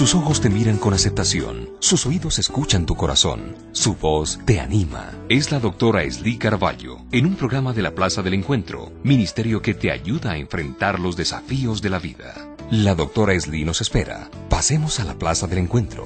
Sus ojos te miran con aceptación, sus oídos escuchan tu corazón, su voz te anima. Es la doctora Esli Carvalho, en un programa de la Plaza del Encuentro, ministerio que te ayuda a enfrentar los desafíos de la vida. La doctora Esli nos espera. Pasemos a la Plaza del Encuentro.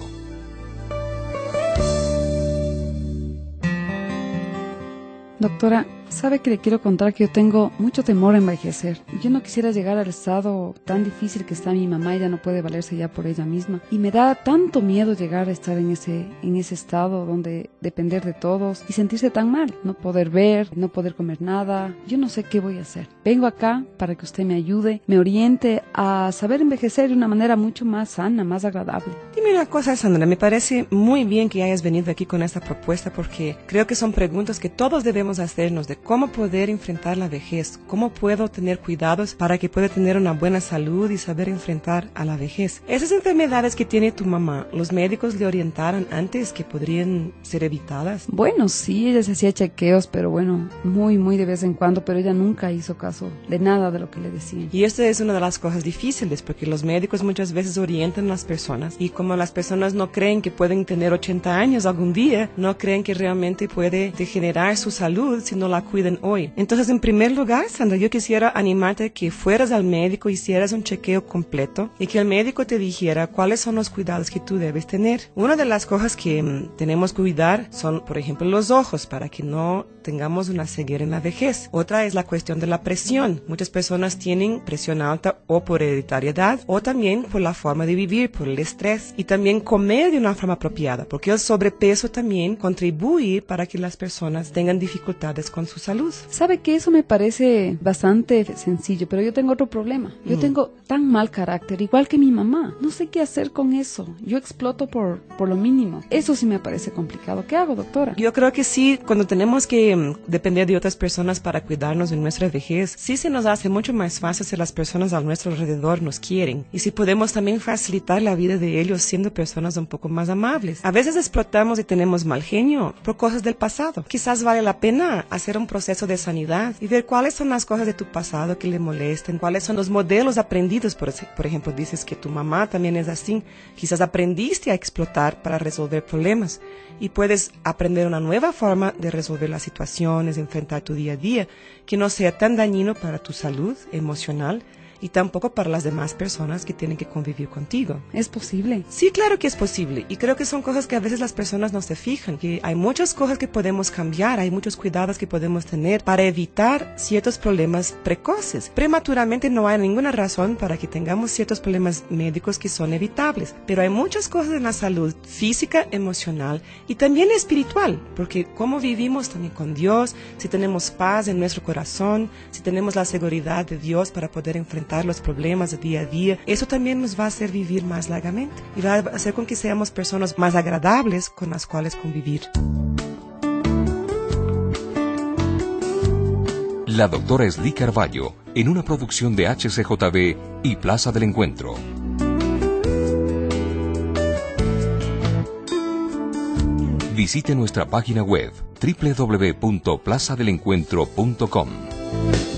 Doctora, sabe que le quiero contar que yo tengo mucho temor a envejecer. Yo no quisiera llegar al estado tan difícil que está mi mamá, ella no puede valerse ya por ella misma. Y me da tanto miedo llegar a estar en ese estado donde depender de todos y sentirse tan mal. No poder ver, no poder comer nada. Yo no sé qué voy a hacer. Vengo acá para que usted me ayude, me oriente a saber envejecer de una manera mucho más sana, más agradable. Dime una cosa, Sandra, me parece muy bien que hayas venido aquí con esta propuesta porque creo que son preguntas que todos debemos hacernos de cómo poder enfrentar la vejez, cómo puedo tener cuidados para que pueda tener una buena salud y saber enfrentar a la vejez. Esas enfermedades que tiene tu mamá, ¿los médicos le orientaron antes que podrían ser evitadas? Bueno, sí, ella se hacía chequeos, pero bueno, muy de vez en cuando, pero ella nunca hizo caso de nada de lo que le decían. Y esta es una de las cosas difíciles porque los médicos muchas veces orientan a las personas y como las personas no creen que pueden tener 80 años algún día, no creen que realmente puede degenerar su salud si no la cuiden hoy. Entonces, en primer lugar, Sandra, yo quisiera animarte a que fueras al médico, hicieras un chequeo completo y que el médico te dijera cuáles son los cuidados que tú debes tener. Una de las cosas que tenemos que cuidar son, por ejemplo, los ojos para que no tengamos una ceguera en la vejez. Otra es la cuestión de la presión. Muchas personas tienen presión alta o por hereditariedad o también por la forma de vivir, por el estrés y también comer de una forma apropiada porque el sobrepeso también contribuye para que las personas tengan dificultades con su salud. Sabe que eso me parece bastante sencillo, pero yo tengo otro problema. Yo tengo tan mal carácter, igual que mi mamá. No sé qué hacer con eso. Yo exploto por lo mínimo. Eso sí me parece complicado. ¿Qué hago, doctora? Yo creo que sí, cuando tenemos que depender de otras personas para cuidarnos en nuestra vejez, sí se nos hace mucho más fácil si las personas a nuestro alrededor nos quieren. Y si podemos también facilitar la vida de ellos siendo personas un poco más amables. A veces explotamos y tenemos mal genio por cosas del pasado. Quizás vale la pena hacer un proceso de sanidad y ver cuáles son las cosas de tu pasado que le molesten, cuáles son los modelos aprendidos. Por ejemplo, dices que tu mamá también es así. Quizás aprendiste a explotar para resolver problemas y puedes aprender una nueva forma de resolver las situaciones, enfrentar tu día a día, que no sea tan dañino para tu salud emocional y tampoco para las demás personas que tienen que convivir contigo. ¿Es posible? Sí, claro que es posible. Y creo que son cosas que a veces las personas no se fijan, que hay muchas cosas que podemos cambiar, hay muchos cuidados que podemos tener para evitar ciertos problemas precoces. Prematuramente no hay ninguna razón para que tengamos ciertos problemas médicos que son evitables, pero hay muchas cosas en la salud física, emocional y también espiritual, porque cómo vivimos también con Dios, si tenemos paz en nuestro corazón, si tenemos la seguridad de Dios para poder enfrentar los problemas de día a día, eso también nos va a hacer vivir más largamente y va a hacer con que seamos personas más agradables con las cuales convivir. La doctora Esli Carvalho, en una producción de HCJB y Plaza del Encuentro. Visite nuestra página web www.plazadelencuentro.com.